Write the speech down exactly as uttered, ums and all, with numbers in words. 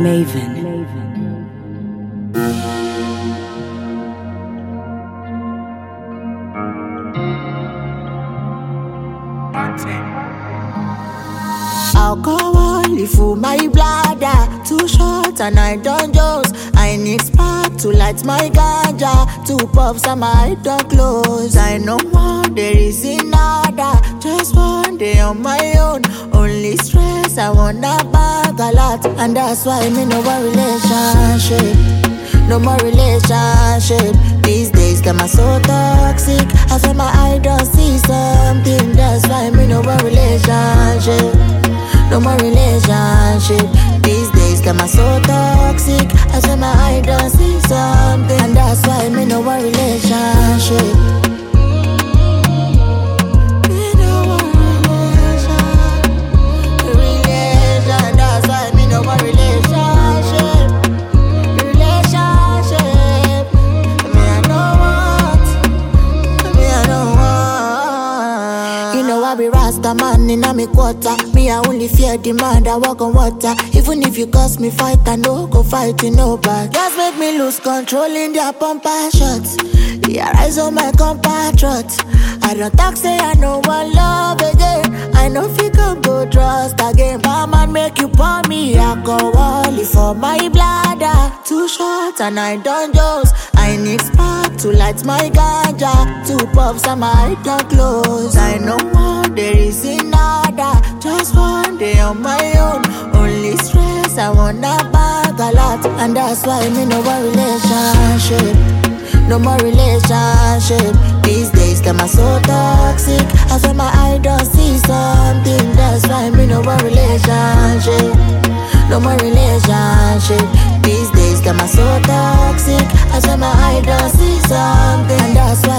Maven. Alcohol full my bladder, too short and I don't dose. I need spark to light my ganja, two puffs and my eye don't close. I know what there is in nada, just one day on my own. Only stress, I wanna bag a lot, and that's why me no more relationship, no more relationship. These days them are so toxic, I feel my eye don't see something. That's why me no more relationship, no more relationship. These days them are so toxic, I feel my eye don't see something. And that's why me no more relationship. Me no more relation, relation. That's why me no more relationship, relationship. Me I know what, me I know what. You know I be Rasta man in a me quarter. Me I only fear the man that walk on water. Even if you cause me fight, I no go fight in no back. Just make me lose control in their pumper shots. They rise on my compatriots. I don't talk say I know one love again. I know if you can go trust again. My man make you pour me alcohol for my bladder, too short and I don't dose. I need spark to light my ganja, two puffs and my eye don't close. I know what there is in nada, just one day on my own. Only stress, I wanna bag a lot, and that's why me no more relationship, no more relationship. These days them are so toxic, I feel my eye don't see something. That's why me no more relationship, no more relationship. These days them are so toxic, I feel my eye don't see something. And that's why